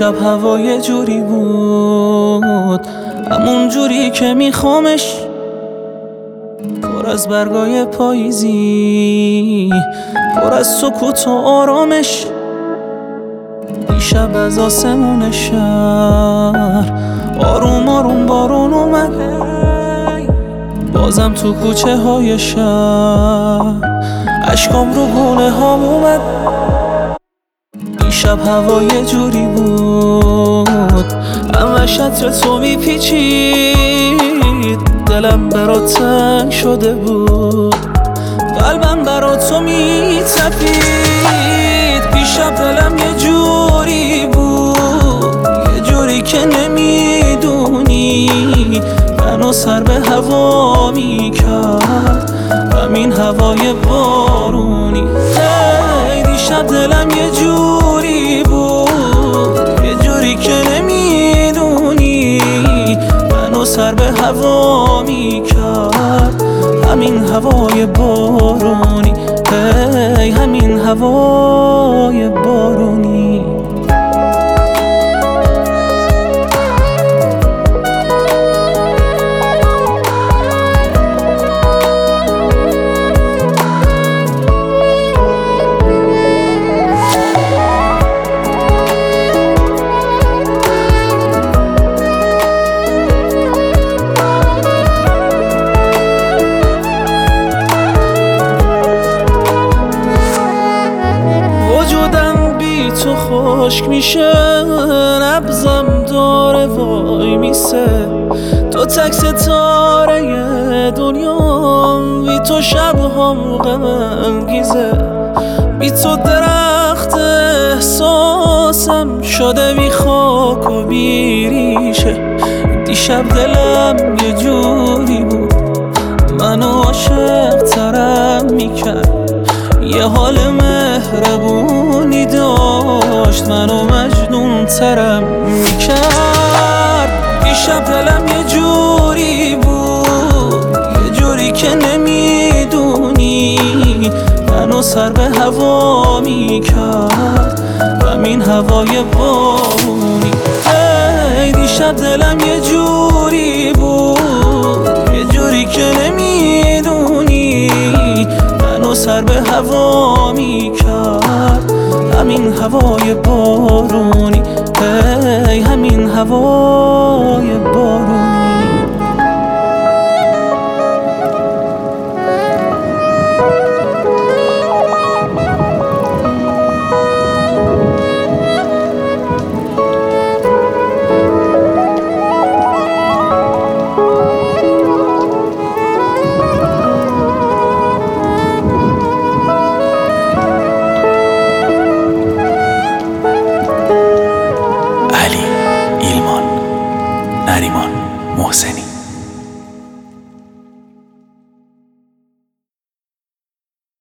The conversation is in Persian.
دیشب هوا یه جوری بود، همون جوری که میخوامش، پر از برگای پاییزی، پر از سکوت و آرامش. دیشب از آسمون شهر آروم آروم بارون اومد، بازم تو کوچه های شهر اشکام رو گونه هام اومد. دیشب هوا یه جوری بود، همه شطر تو میپیچید، دلم برات تنگ شده بود، قلبم برات تو میتپید. دیشب دلم یه جوری بود، یه جوری که نمیدونی، منو سر به هوا میکرد همین هوای بارونی. دیشب دلم یه جوری بود، یه جوری که نمیدونی، منو سر به هوا میکرد همین هوای بارونی. همین هوای بارونی. تو خشک میشه، نبضم داره وای میسه، تو تک ستاره دنیام، بی تو شبهام غم انگیزه، بی تو درخت احساسم شده بی خاک و بی ریشه. دیشب دلم یه جوری بود، منو عاشق ترم میکرد، یه حال مهربونی داشت، منو مجنون ترم میکرد. دیشب دلم یه جوری بود، یه جوری که نمیدونی، منو سر به هوا میکرد همین هوای بارونی. دیشب دلم یه جوری بود، یه جوری که نمیدونی، منو سر به هوا میکرد همین هوای بارونی. همین هوای بارونی. علی ایلمان نریمان محسنی.